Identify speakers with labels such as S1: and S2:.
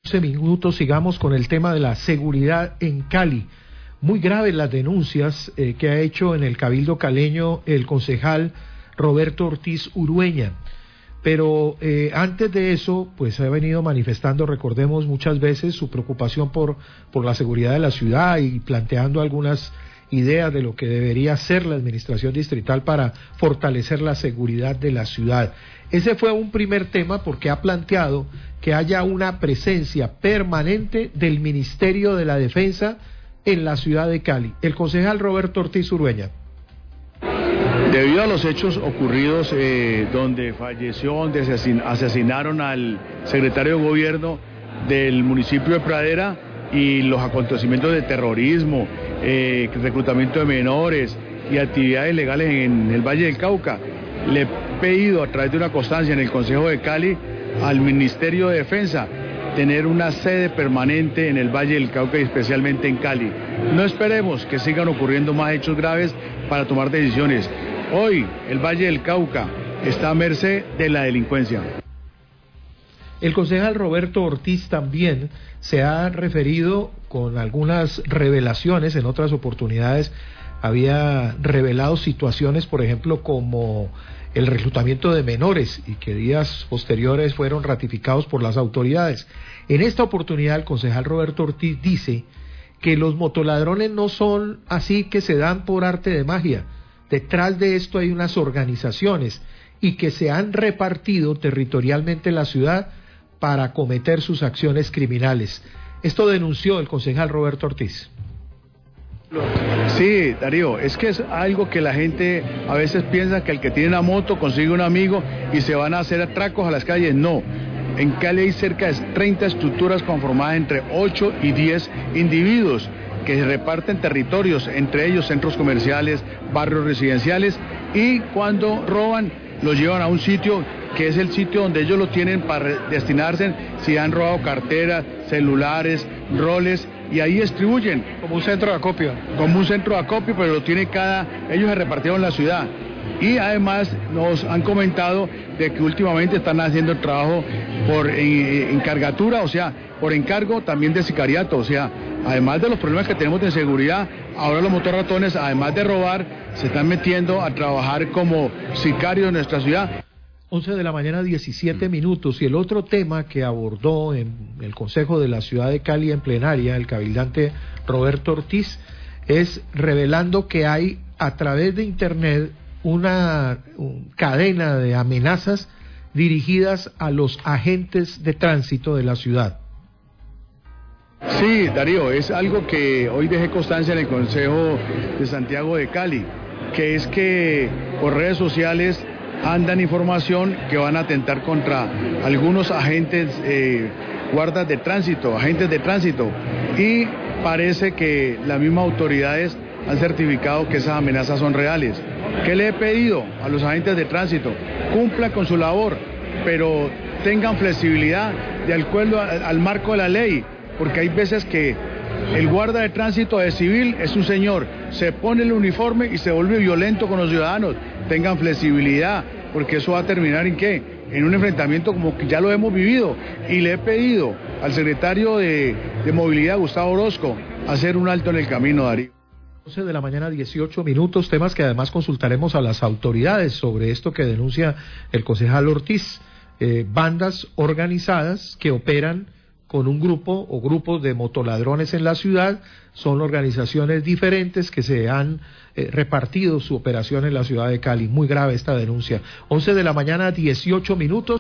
S1: Minutos, sigamos con el tema de la seguridad en Cali. Muy graves las denuncias que ha hecho en el Cabildo caleño el concejal Roberto Ortiz Urueña. Pero antes de eso, pues ha venido manifestando, recordemos, muchas veces su preocupación por la seguridad de la ciudad y planteando algunas ideas de lo que debería ser la administración distrital para fortalecer la seguridad de la ciudad. Ese fue un primer tema porque ha planteado que haya una presencia permanente del Ministerio de la Defensa en la ciudad de Cali. El concejal Roberto Ortiz Urueña.
S2: Debido a los hechos ocurridos donde falleció, donde asesinaron al secretario de gobierno del municipio de Pradera y los acontecimientos de terrorismo, reclutamiento de menores y actividades ilegales en el Valle del Cauca, le he pedido a través de una constancia en el Consejo de Cali al Ministerio de Defensa tener una sede permanente en el Valle del Cauca y especialmente en Cali. No esperemos que sigan ocurriendo más hechos graves para tomar decisiones. Hoy el Valle del Cauca está a merced de la delincuencia.
S1: El concejal Roberto Ortiz también se ha referido con algunas revelaciones, en otras oportunidades había revelado situaciones, por ejemplo, como el reclutamiento de menores y que días posteriores fueron ratificados por las autoridades. En esta oportunidad el concejal Roberto Ortiz dice que los motoladrones no son así que se dan por arte de magia. Detrás de esto hay unas organizaciones y que se han repartido territorialmente en la ciudad para cometer sus acciones criminales. Esto denunció el concejal Roberto Ortiz.
S2: Sí, Darío, es que es algo que la gente a veces piensa que el que tiene una moto consigue un amigo y se van a hacer atracos a las calles. No, en Cali hay cerca de 30 estructuras conformadas entre 8 y 10 individuos que se reparten territorios, entre ellos centros comerciales, barrios residenciales, y cuando roban los llevan a un sitio que es el sitio donde ellos lo tienen para destinarse si han robado carteras, celulares, roles, y ahí distribuyen.
S1: Como un centro de acopio.
S2: Como un centro de acopio, pero lo tiene ellos se repartieron en la ciudad. Y además nos han comentado de que últimamente están haciendo el trabajo por encargatura, o sea, por encargo también de sicariato, o sea, además de los problemas que tenemos de seguridad, ahora los motorratones, además de robar, se están metiendo a trabajar como sicarios en nuestra ciudad.
S1: 11 de la mañana, 17 minutos, y el otro tema que abordó en el Consejo de la Ciudad de Cali en plenaria, el cabildante Roberto Ortiz, es revelando que hay a través de Internet una cadena de amenazas dirigidas a los agentes de tránsito de la ciudad.
S2: Sí, Darío, es algo que hoy dejé constancia en el Consejo de Santiago de Cali, que es que por redes sociales andan información que van a atentar contra algunos agentes, guardas de tránsito, agentes de tránsito, y parece que las mismas autoridades han certificado que esas amenazas son reales. ¿Qué le he pedido a los agentes de tránsito? Cumplan con su labor, pero tengan flexibilidad de acuerdo al marco de la ley, porque hay veces que el guarda de tránsito de civil es un señor, se pone el uniforme y se vuelve violento con los ciudadanos. Tengan flexibilidad, porque eso va a terminar ¿en qué? En un enfrentamiento como que ya lo hemos vivido. Y le he pedido al secretario de Movilidad, Gustavo Orozco, hacer un alto en el camino, Darío.
S1: 11 de la mañana, 18 minutos, temas que además consultaremos a las autoridades sobre esto que denuncia el concejal Ortiz. Bandas organizadas que operan con un grupo o grupos de motoladrones en la ciudad, son organizaciones diferentes que se han repartido su operación en la ciudad de Cali. Muy grave esta denuncia. 11 de la mañana, 18 minutos.